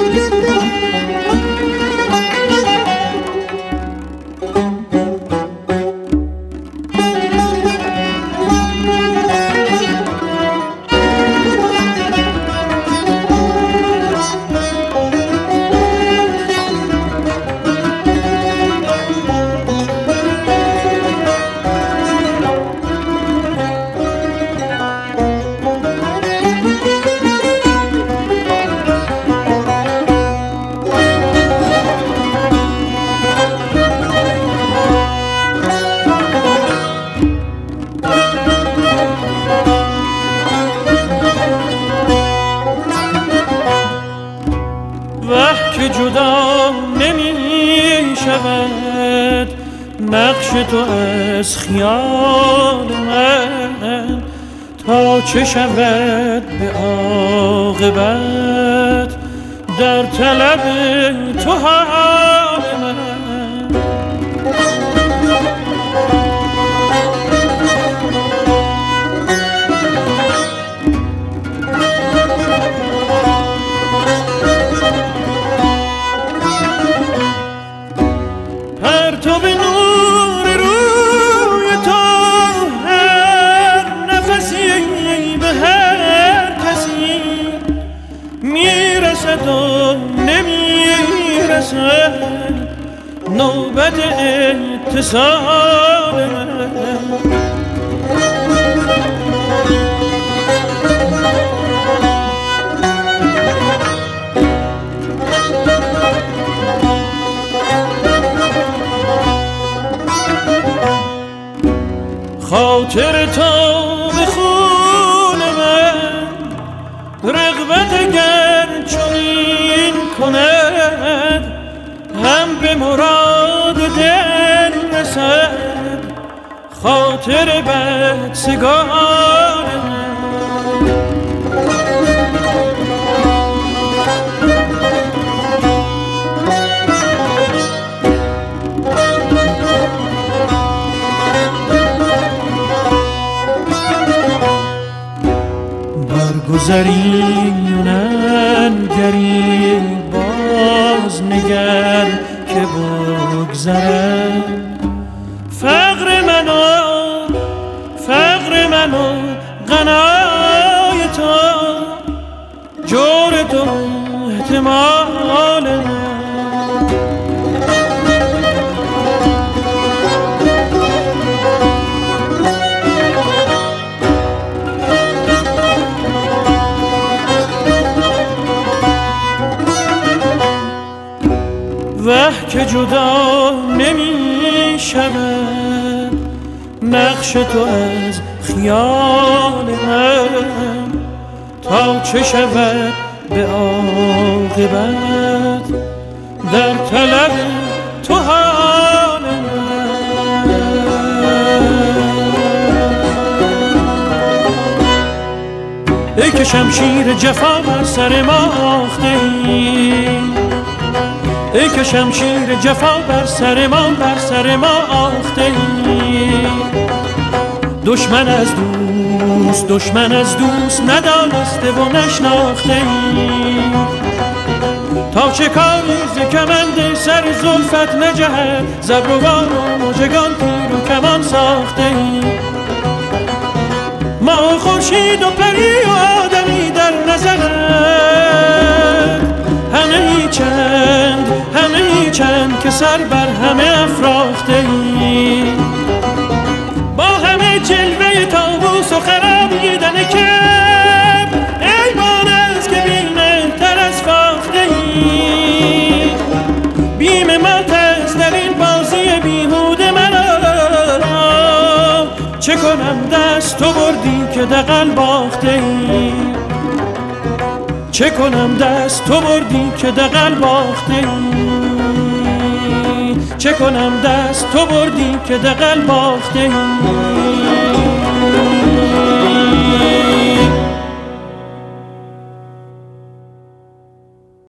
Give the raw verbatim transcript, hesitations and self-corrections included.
که جدا نمی شود نقش تو از خیال من، تا چه شود به عاقبت در طلب تو حال من. نوبت اتصال من، خاطر تو به خون من رغبت اگر چنین کند، هم به مراد دل رسد خاطر بدسگان من. برگذری و ننگری باز نگر که بگذرد فقر منو فقر منو غنای تو جور تو احتمال من. وه که جدا نمی شود نقش تو از خیال من، تا چه شود به عاقبت در طلب تو حال من. ای که شمشیر جفا بر سر ما آخته ای، ای که شمشیر جفا بر سر ما بر سر ما آخته ای. دشمن از دوست دشمن از دوست ندانسته و نشناخته ای. تا چه کاری ز کمند سر زلفت نجهد، زبروان و مژگان تیر و کمان ساخته ای. ما خورشید و پری و آدمی در نظرت، همه ای چند همه ای چند که سر بر همه افراخته ای. با همه جلوه طاووس و خرابیدن کب، ای بانز که بی‌مهتر از فاخته ای. بیم مات است در این بازی بیهوده مرا، چه کنم دست تو بردی که دغل باخته ای. چه کنم دست تو بردی که دغل باخته ای. چه کنم دست تو بردی که دغل باخته ای.